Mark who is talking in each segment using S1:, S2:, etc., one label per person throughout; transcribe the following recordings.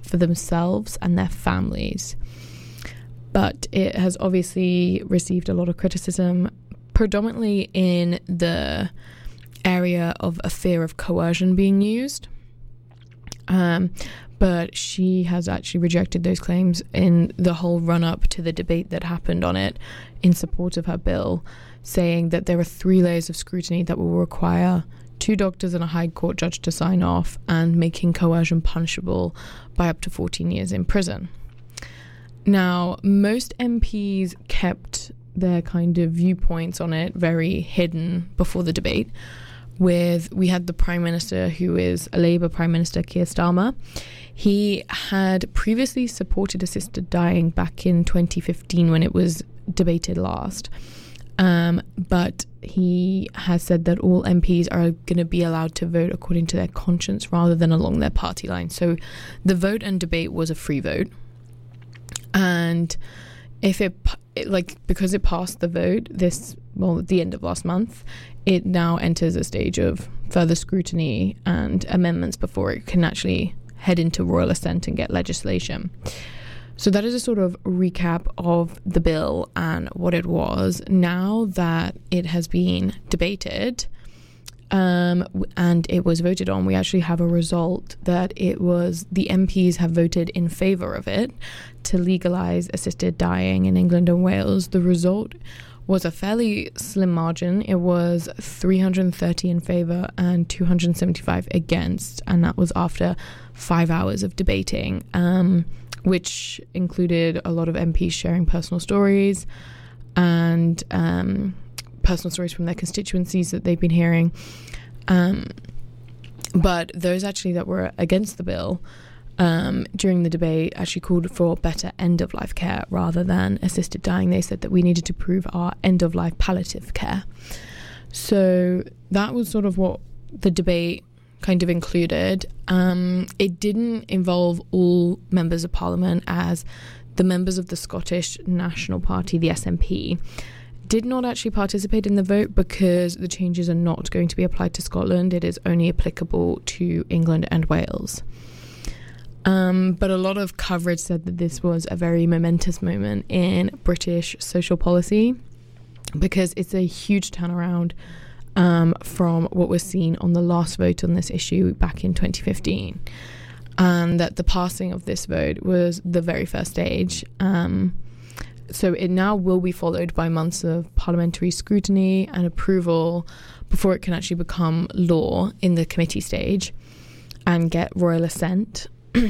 S1: for themselves and their families. But it has obviously received a lot of criticism, predominantly in the area of a fear of coercion being used. But she has actually rejected those claims in the whole run-up to the debate that happened on it in support of her bill, saying that there are 3 layers of scrutiny that will require 2 doctors and a High Court judge to sign off, and making coercion punishable by up to 14 years in prison. Now, most MPs kept their kind of viewpoints on it very hidden before the debate. We had the Prime Minister, who is a Labour Prime Minister, Keir Starmer. He had previously supported assisted dying back in 2015 when it was debated last. But he has said that all MPs are going to be allowed to vote according to their conscience rather than along their party line. So the vote and debate was a free vote. And because it passed the vote at the end of last month, it now enters a stage of further scrutiny and amendments before it can actually head into royal assent and get legislation. So that is a sort of recap of the bill and what it was. Now that it has been debated and it was voted on, we actually have a result that the MPs have voted in favour of it to legalise assisted dying in England and Wales. The result was a fairly slim margin. It was 330 in favour and 275 against, and that was after 5 hours of debating, which included a lot of MPs sharing personal stories and personal stories from their constituencies that they've been hearing. But those actually that were against the bill during the debate actually called for better end-of-life care rather than assisted dying. They said that we needed to prove our end-of-life palliative care. So that was sort of what the debate kind of included. It didn't involve all members of Parliament, as the members of the Scottish National Party, the SNP, did not actually participate in the vote because the changes are not going to be applied to Scotland. It is only applicable to England and Wales. But a lot of coverage said that this was a very momentous moment in British social policy because it's a huge turnaround from what was seen on the last vote on this issue back in 2015. And that the passing of this vote was the very first stage. So it now will be followed by months of parliamentary scrutiny and approval before it can actually become law in the committee stage and get royal assent.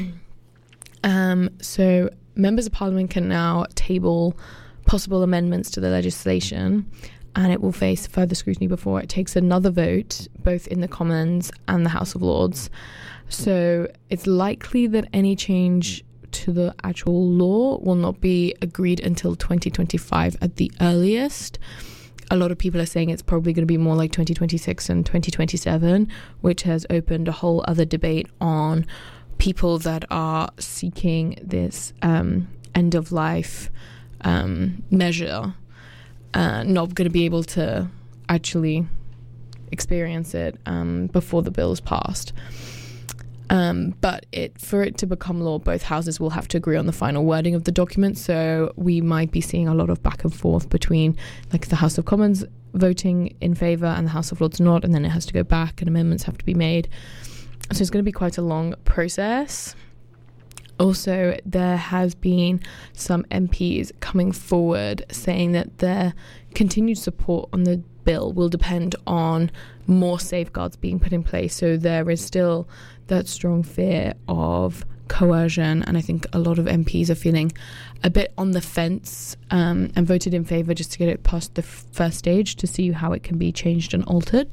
S1: So members of Parliament can now table possible amendments to the legislation, and it will face further scrutiny before it takes another vote, both in the Commons and the House of Lords. So it's likely that any change to the actual law will not be agreed until 2025 at the earliest. A lot of people are saying it's probably going to be more like 2026 and 2027, which has opened a whole other debate on people that are seeking this end-of-life measure, not going to be able to actually experience it before the bill is passed. But for it to become law, both houses will have to agree on the final wording of the document. So we might be seeing a lot of back and forth between the House of Commons voting in favour and the House of Lords not, and then it has to go back and amendments have to be made. So it's going to be quite a long process. Also, there has been some MPs coming forward saying that their continued support on the bill will depend on more safeguards being put in place. So there is still that strong fear of coercion, and I think a lot of MPs are feeling a bit on the fence and voted in favour just to get it past the first stage to see how it can be changed and altered.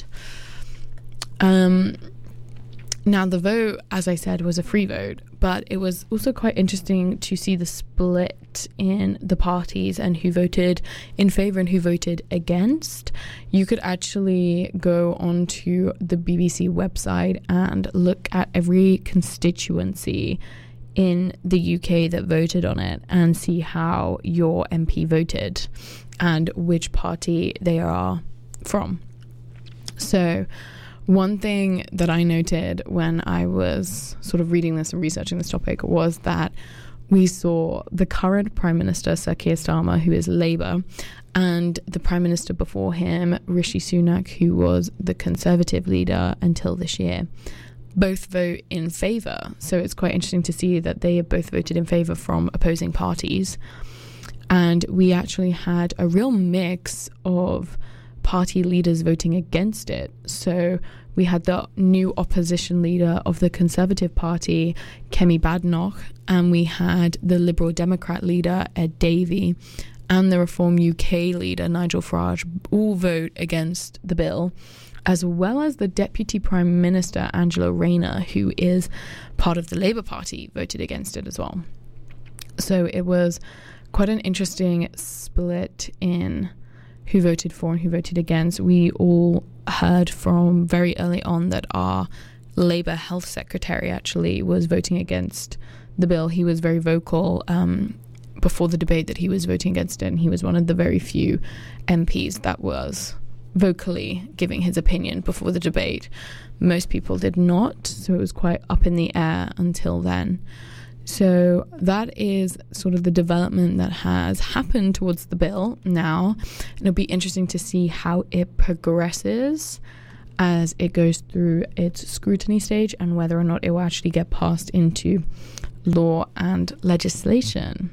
S1: Now, the vote, as I said, was a free vote, but it was also quite interesting to see the split in the parties and who voted in favour and who voted against. You could actually go onto the BBC website and look at every constituency in the UK that voted on it and see how your MP voted and which party they are from. So One thing that I noted when I was sort of reading this and researching this topic was that we saw the current Prime Minister, Sir Keir Starmer, who is Labour, and the Prime Minister before him, Rishi Sunak, who was the Conservative leader until this year, both vote in favour. So it's quite interesting to see that they have both voted in favour from opposing parties. And we actually had a real mix of party leaders voting against it. So we had the new opposition leader of the Conservative Party, Kemi Badenoch, and we had the Liberal Democrat leader, Ed Davey, and the Reform UK leader, Nigel Farage, all vote against the bill, as well as the Deputy Prime Minister, Angela Rayner, who is part of the Labour Party, voted against it as well. So it was quite an interesting split in who voted for and who voted against. We all heard from very early on that our Labour Health Secretary actually was voting against the bill. He was very vocal before the debate that he was voting against it, and he was one of the very few MPs that was vocally giving his opinion before the debate. Most people did not, so it was quite up in the air until then. So that is sort of the development that has happened towards the bill now. And it'll be interesting to see how it progresses as it goes through its scrutiny stage and whether or not it will actually get passed into law and legislation.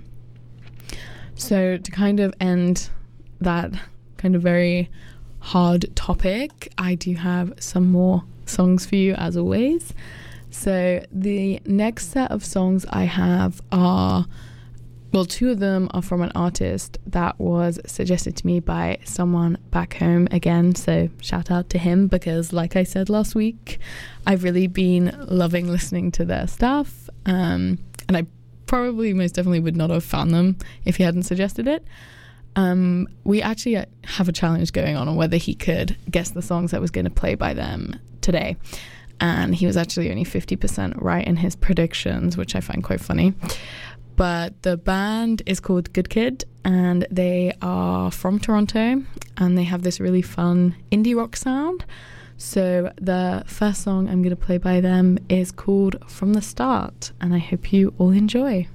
S1: So to kind of end that kind of very hard topic, I do have some more songs for you as always. So the next set of songs I have are, well, two of them are from an artist that was suggested to me by someone back home again. So shout out to him, because like I said last week, I've really been loving listening to their stuff. And I probably most definitely would not have found them if he hadn't suggested it. We actually have a challenge going on whether he could guess the songs I was going to play by them today. And he was actually only 50% right in his predictions, which I find quite funny. But the band is called Good Kid, and they are from Toronto, and they have this really fun indie rock sound. So the first song I'm going to play by them is called From the Start, and I hope you all enjoy.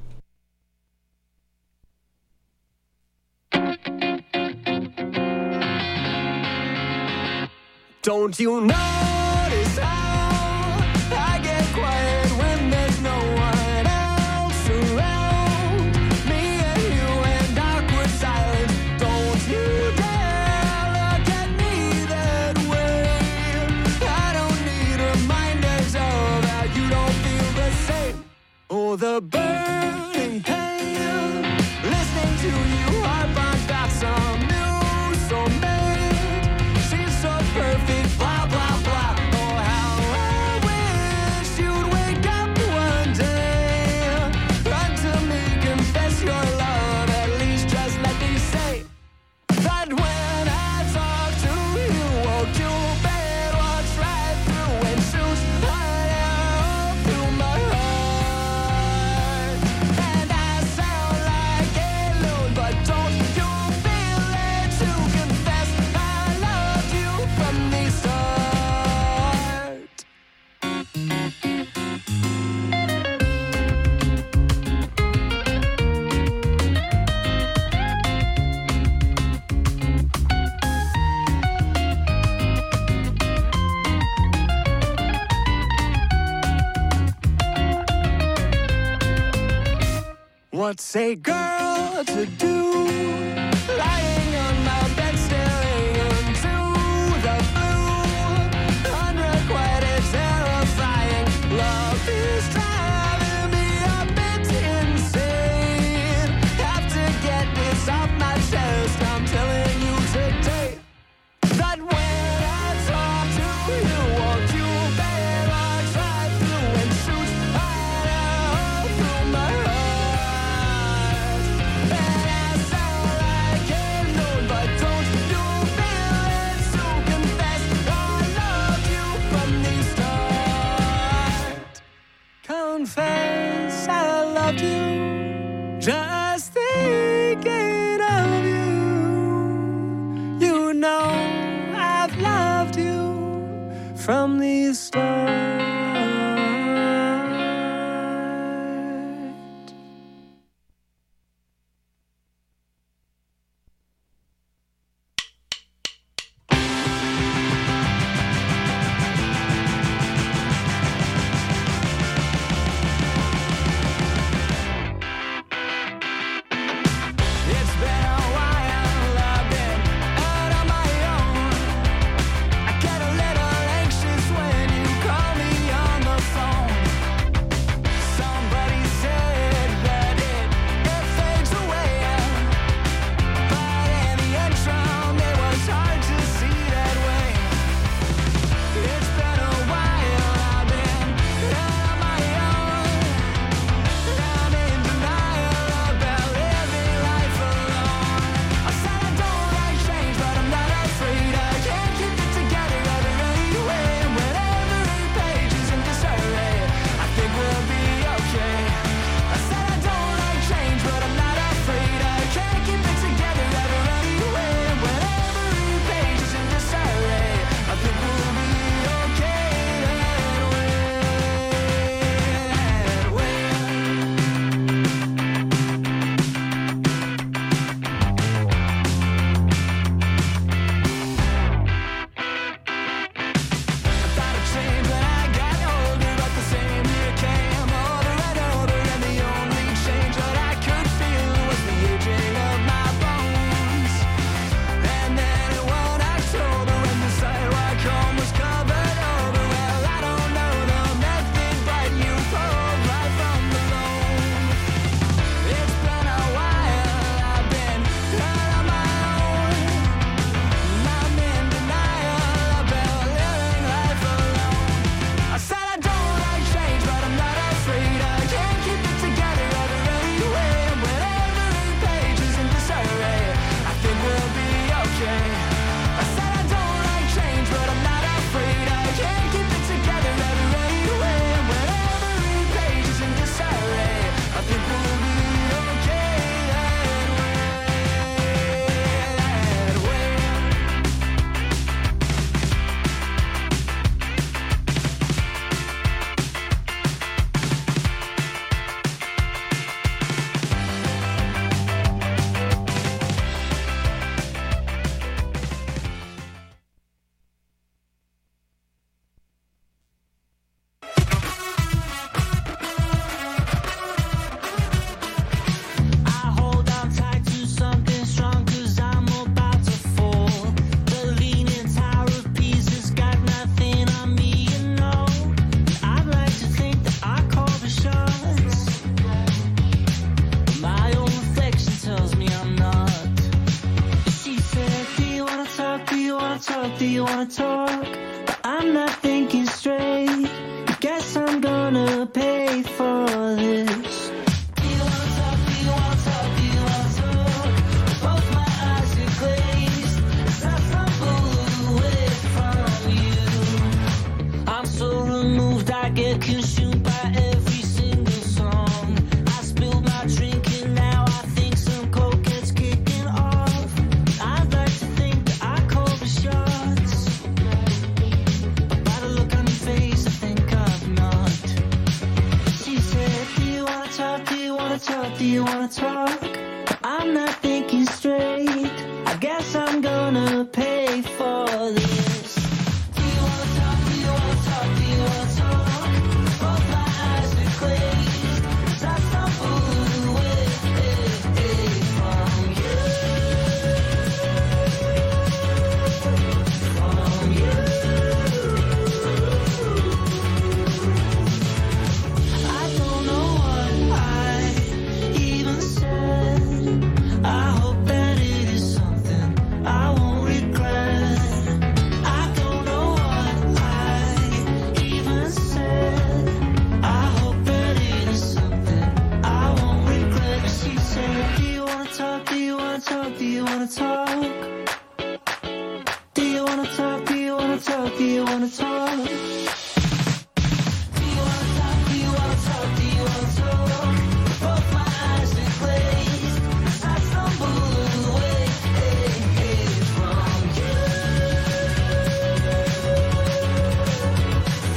S2: Don't you notice how I get quiet when there's no one else around? Me and you and awkward silence. Don't you dare look at me that way. I don't need reminders of how you don't feel the same. Oh, the burning pain, listening to you harp on about some new soulmate. She's so perfect, blah, blah, blah. Oh, how I wish you'd wake up one day. Run to me, confess your love. At least just let me say that when I talk to you, won't you bet walks right through and shoots right out through my heart. And I sound like a loon, but don't you feel it to confess I loved you from the start. What's a girl to do? Lying on my bed staring into the blue. Unrequited, terrifying. Love is driving me a bit insane. Have to get this off my chest. I'm telling you today that when I talk to you, won't you bet walks right through and shoots right out through my heart. And I sound like a loon, but don't you feel it to confess I loved you from the start. Confess I loved you, just thinking of you. You know I've loved you from start. It's been a while, I've been out on my own. I get a little anxious when you call me on the phone. Somebody said that it fades away, but in the interim it was hard to see that way. It's been a while, I've been out on my own. I'm in denial about living life alone. I said I don't like change, but I'm not afraid. I can't keep it together ever anyway. And when every page is in disarray, I think we'll be okay. I said I don't like change, but I'm not afraid. I can't keep it together ever anyway. And when every page is in disarray, I think we'll be okay that way. I thought I'd change when I got older, but the same year came over and over, and the only change that I could feel was the aging of my bones. And then one October, when the sidewalk home was covered over, well, I don't know the method, but you pulled right from the loan. It's been a while, I've been out on my own. I'm in denial about living life alone. I said I don't like change, but I'm not afraid. I can't keep it together ever anyway. And when every page is in disarray, I think we'll be okay. I said I don't like change, but I'm not afraid. I can't keep it together ever anyway. And when every page is in disarray, I think we'll be okay that way. I hold on tight to something strong, 'cause I'm about to fall. The leaning tower of Pisa's got nothing on me, you know. I'd like to think that I call the shots. My own reflection tells me I'm not. She said, do you wanna talk, do you wanna talk, do you wanna talk? But I'm not thinking straight. I guess I'm gonna pay for this. Do you wanna talk, do you wanna talk, do you wanna talk? Both my eyes are glazed as I stumble away from you. I'm so removed, I get consumed by every single song. I spilled my drink and now I think some coke gets kicking off. I'd like to think that I call the shots, but by the look on your face, I think I'm not. She said, do you wanna talk, do you wanna talk, do you wanna talk? But I'm not thinking straight. I guess I'm gonna pay for this. Do you wanna talk, do you wanna talk, do you wanna talk? Both my eyes are glazed as I stumble away from you. From you. I don't know what I even said. I hope that it is something I won't regret. I don't know what I even said. I hope that it is something I won't regret. She said, do you wanna talk, do you wanna talk, do you wanna talk? Do you wanna talk, do you wanna talk, do you wanna talk? Do you wanna talk, do you wanna talk, do you wanna talk? Both my eyes are glazed as I stumble away from you.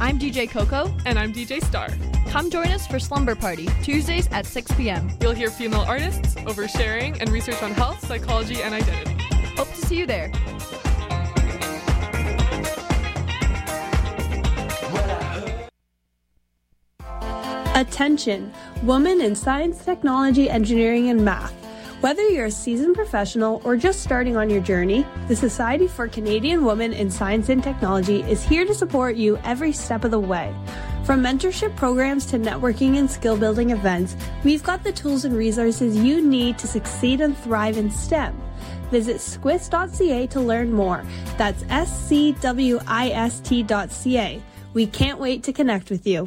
S3: I'm DJ Coco.
S4: And I'm DJ Star.
S3: Come join us for Slumber Party, Tuesdays at 6 p.m.
S4: You'll hear female artists, oversharing, and research on health, psychology, and identity.
S3: Hope to see you there.
S5: Attention, women in science, technology, engineering, and math. Whether you're a seasoned professional or just starting on your journey, the Society for Canadian Women in Science and Technology is here to support you every step of the way. From mentorship programs to networking and skill building events, we've got the tools and resources you need to succeed and thrive in STEM. Visit squist.ca to learn more. That's scwist.ca. We can't wait to connect with you.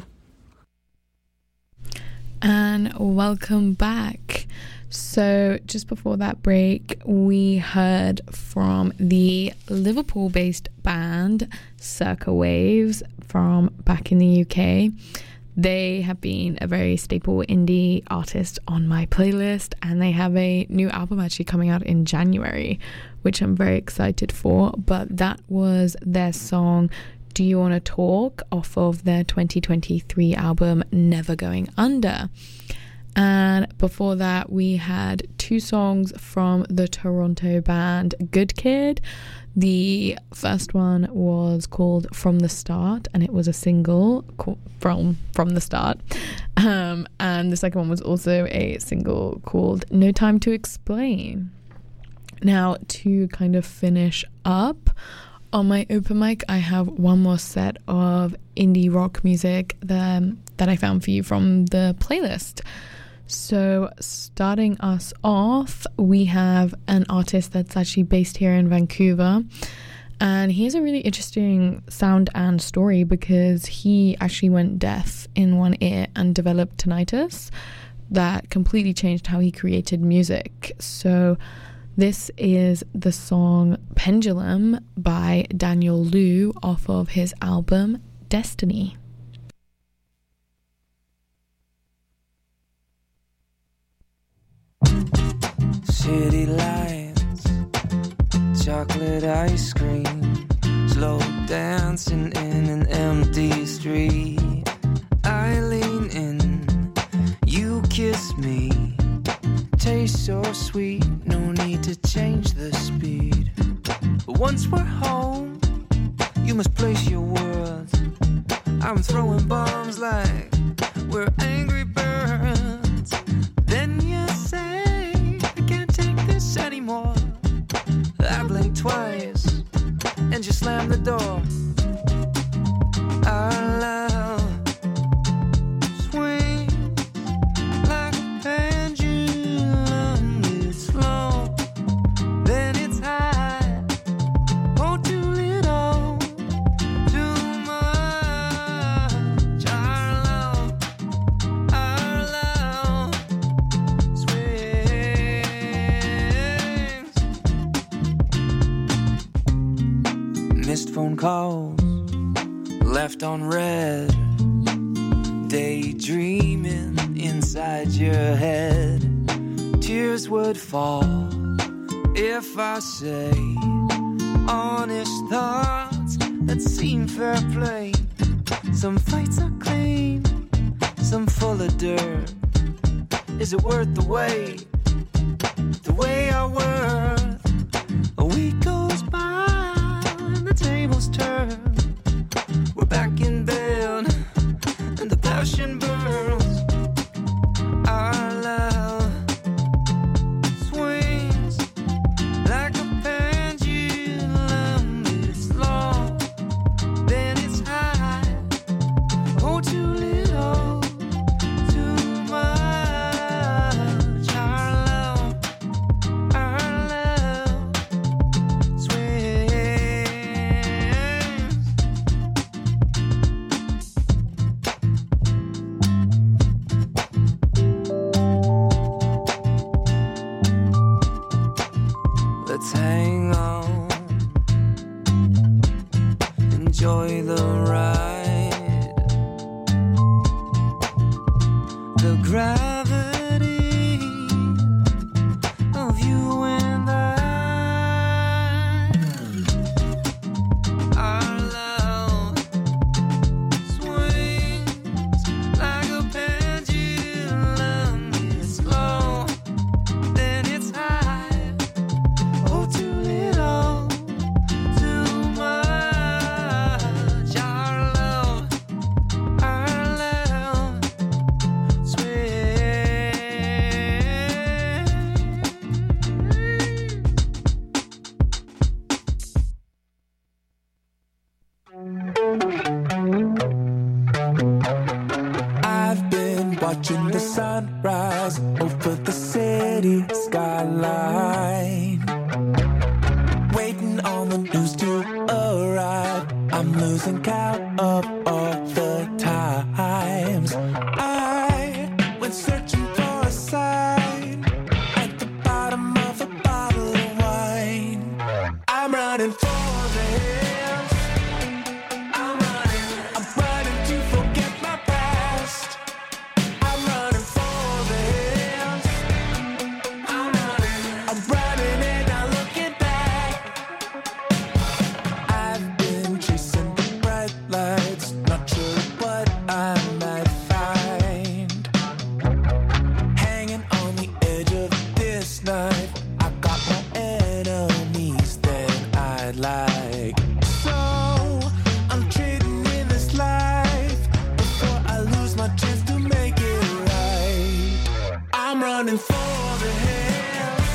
S1: And welcome back. So just before that break, we heard from the Liverpool-based band Circa Waves from back in the UK. They have been a very staple indie artist on my playlist, and they have a new album actually coming out in January, which I'm very excited for. But that was their song Do You Wanna Talk off of their 2023 album Never Going Under. And before that, we had two songs from the Toronto band Good Kid. The first one was called From the Start, and it was a single from the Start. And the second one was also a single called No Time to Explain. Now, to kind of finish up, on my open mic, I have one more set of indie rock music that I found for you from the playlist. So starting us off, we have an artist that's actually based here in Vancouver, and he has a really interesting sound and story because he actually went deaf in one ear and developed tinnitus that completely changed how he created music. So this is the song Pendulum by Daniel Liu off of his album Destiny.
S2: City lights, chocolate ice cream, slow dancing in an empty street. I lean in, you kiss me, tastes so sweet, no need to change the speed. But once we're home, you must place your words. I'm throwing bombs like we're angry birds. Then you say anymore. I blink twice and you slam the door. Our love swings like a pendulum. It's low, then it's high. Oh, too little, too much. Our love swings. Missed phone calls, left on red, daydreaming inside your head. Tears would fall if I say honest thoughts that seem fair play. Some fights are clean, some full of dirt. Is it worth the wait? The way our worth, a week goes by and the tables turn. We're back in bed and the passion burns. Our love swings like a pendulum. It's low, then it's high. Oh, too little, too much. Our love swings. Let's hang on, enjoy the ride. The gravity of you and I. Our love watching the sunrise over the city skyline. Waiting on the news to arrive. I'm losing count of all the times I went searching for a sign at the bottom of a bottle of wine. I'm running for the hills. I'm running to forget my past. I'm running for the hills. I'm running and not looking back. I've been chasing the bright lights, not sure what I might find. Hanging on the edge of this knife, I got more enemies than I'd like. So I'm trading in this life before I lose my chance to make it right. I'm running for the hills.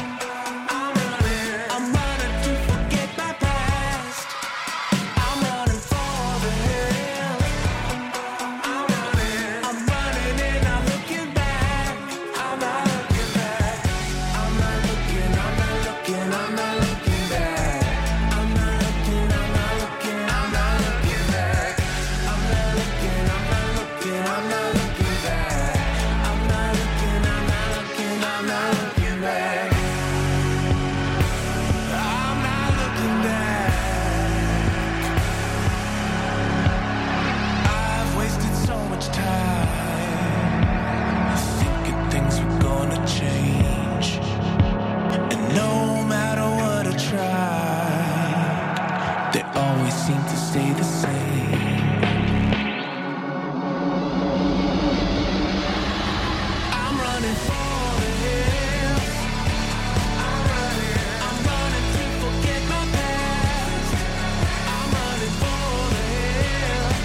S2: I'm running to forget my past. I'm running for the hills. I'm running and not looking back. I'm not looking back. I'm not looking back. I'm not looking back. I'm not looking back. I'm not looking back. I'm not looking back. I'm not looking back. I've wasted so much time thinking things were gonna change, and no matter what I tried, they always seem to stay the same. I'm running for the hills. I'm running to forget my past. I'm running for the hills.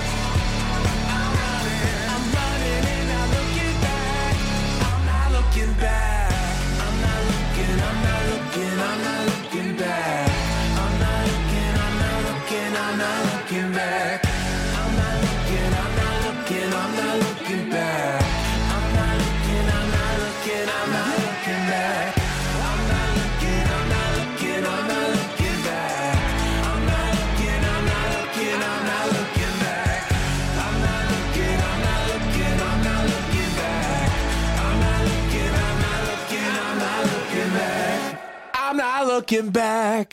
S2: I'm running and not looking back. I'm not looking back. I'm not looking back. I'm not looking back. I'm not looking back. I'm not looking back. I'm not looking back. I'm not looking back. I'm not looking back. I'm not looking back. I'm not looking back. I'm not looking back.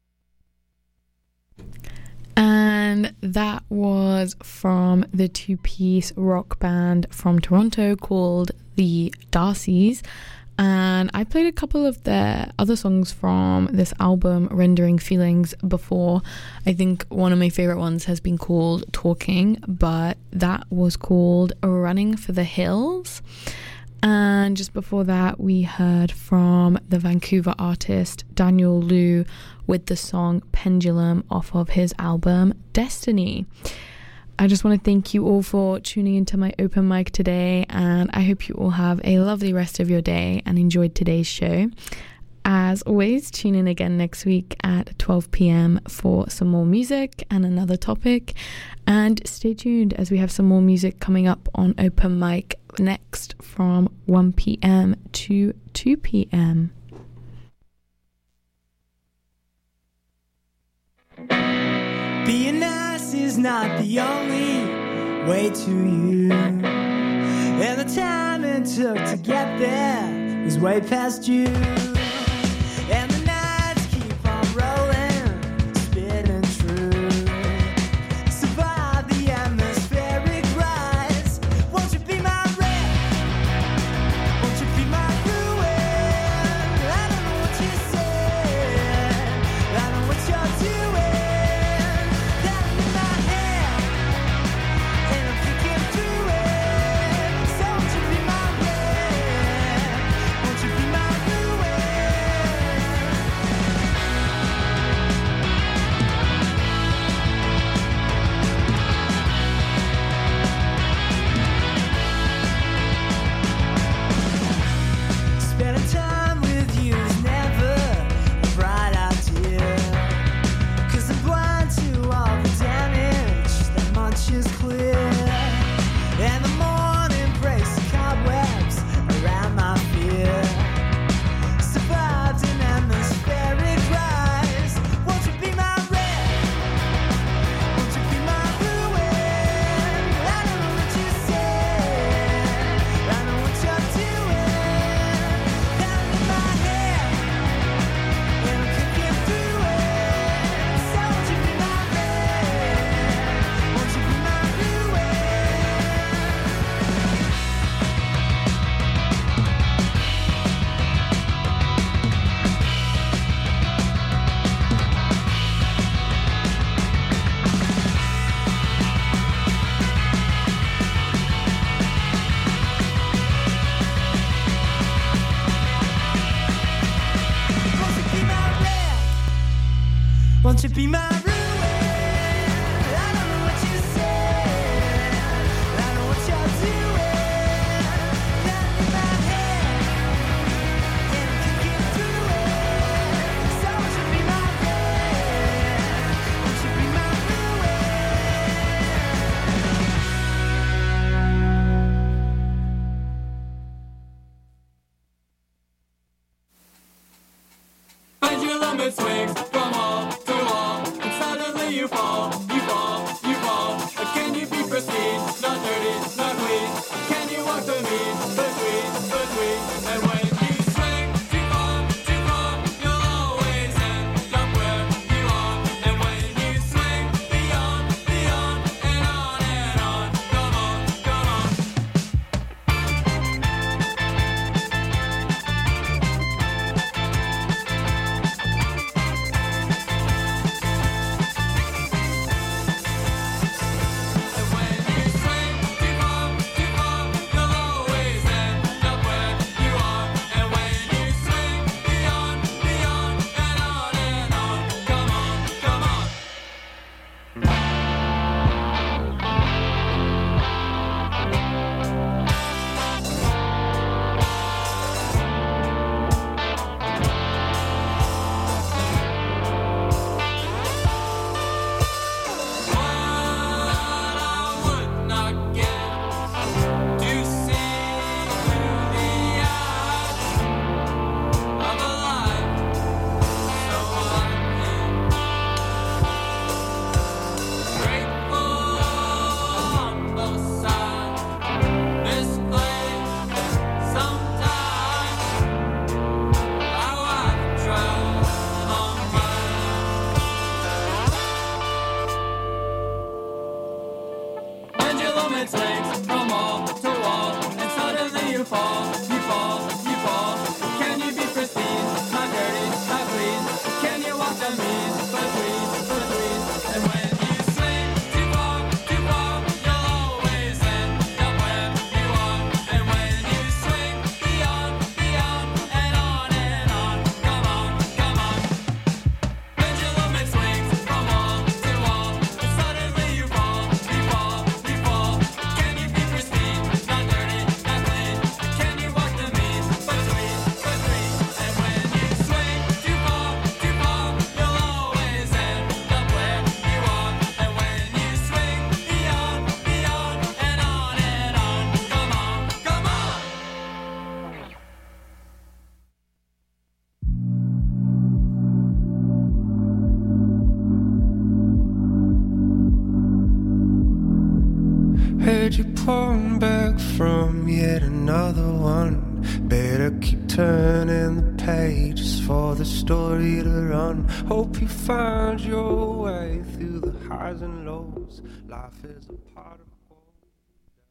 S1: And that was from the two-piece rock band from Toronto called the Darcys. And I played a couple of their other songs from this album, Rendering Feelings, before. I think one of my favorite ones has been called Talking, but that was called Running for the Hills. And just before that, we heard from the Vancouver artist Daniel Liu with the song Pendulum off of his album Destiny. I just want to thank you all for tuning into my open mic today, and I hope you all have a lovely rest of your day and enjoyed today's show. As always, tune in again next week at 12 p.m. for some more music and another topic. And stay tuned as we have some more music coming up on open mic next from 1 p.m. to 2 p.m.
S6: Being nice is not the only way to you, and the time it took to get there is way past you. And the nights keep on rolling, spinning true. Survive the atmospheric rise. Won't you be my red? Won't you be my ruin? I don't know what you said, I know what you're doing. That in my head, and I'm thinking through it. So won't you be my red? Won't you be my ruin?
S2: limit swings from wall to wall, and suddenly you fall, you fall, you fall. Can you be pristine, not dirty, not clean? Can you walk the mean, between, and when you swing too far, you'll always end up where you are. And when you swing beyond, and on, come on, come on. And when you swing too far, you'll always end up where you are. And when you swing beyond, and on, come on, come on. What I would not give to see through the eyes of a life so unhinged. Grateful on both sides, misplaced sometimes. How I've tried on mine. Pendulum it swings from wall to wall, and suddenly you fall, you fall, you fall. Can you be pristine, not dirty, not clean? Can you walk the mean, between? And when you swing too far, you'll always end up where you are. And when you swing beyond, and on, come on. Pendulum it swings from wall to wall, and suddenly you fall, you fall. Can you be pristine, not dirty, not clean? Can you walk the mean, between? And when you swing too far, you'll always end up where you are. And when you swing beyond, and on, come on.
S7: Heard you pulling back from yet another one. Better keep turning the pages for the story to run. Hope you find your way through the highs and lows. Life is a part of